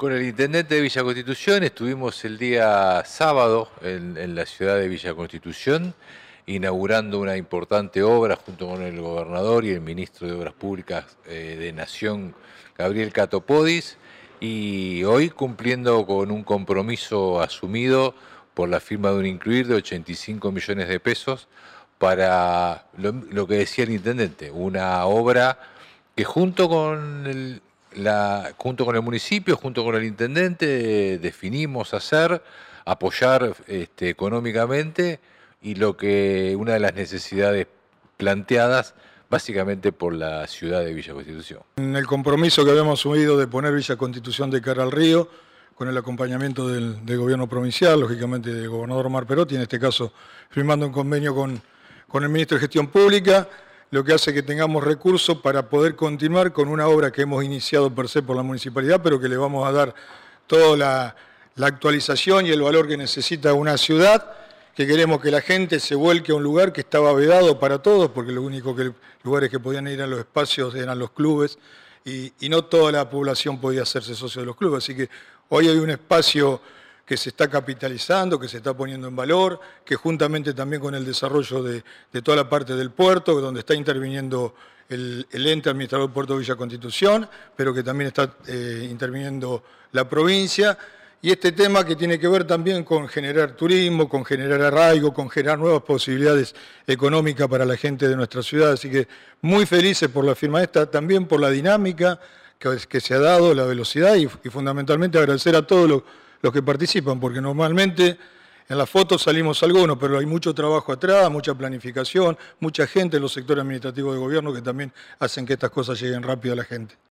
Con el intendente de Villa Constitución estuvimos el día sábado en la ciudad de Villa Constitución inaugurando una importante obra junto con el gobernador y el ministro de Obras Públicas de Nación, Gabriel Catopodis, y hoy cumpliendo con un compromiso asumido por la firma de un incluir de 85 millones de pesos para lo que decía el intendente, una obra que junto con el municipio, junto con el intendente, definimos hacer, apoyar económicamente y una de las necesidades planteadas básicamente por la ciudad de Villa Constitución. En el compromiso que habíamos asumido de poner Villa Constitución de cara al río, con el acompañamiento del gobierno provincial, lógicamente del gobernador Omar Perotti, en este caso firmando un convenio con el ministro de Gestión Pública, lo que hace que tengamos recursos para poder continuar con una obra que hemos iniciado per se por la municipalidad, pero que le vamos a dar toda la actualización y el valor que necesita una ciudad, que queremos que la gente se vuelque a un lugar que estaba vedado para todos, porque lo único que lugares que podían ir a los espacios eran los clubes, y no toda la población podía hacerse socio de los clubes. Así que hoy hay un espacio que se está capitalizando, que se está poniendo en valor, que juntamente también con el desarrollo de toda la parte del puerto, donde está interviniendo el ente administrador del puerto de Villa Constitución, pero que también está interviniendo la provincia, y este tema que tiene que ver también con generar turismo, con generar arraigo, con generar nuevas posibilidades económicas para la gente de nuestra ciudad. Así que muy felices por la firma esta, también por la dinámica que se ha dado, la velocidad y fundamentalmente agradecer a todos los que participan, porque normalmente en las fotos salimos algunos, pero hay mucho trabajo atrás, mucha planificación, mucha gente en los sectores administrativos de gobierno que también hacen que estas cosas lleguen rápido a la gente.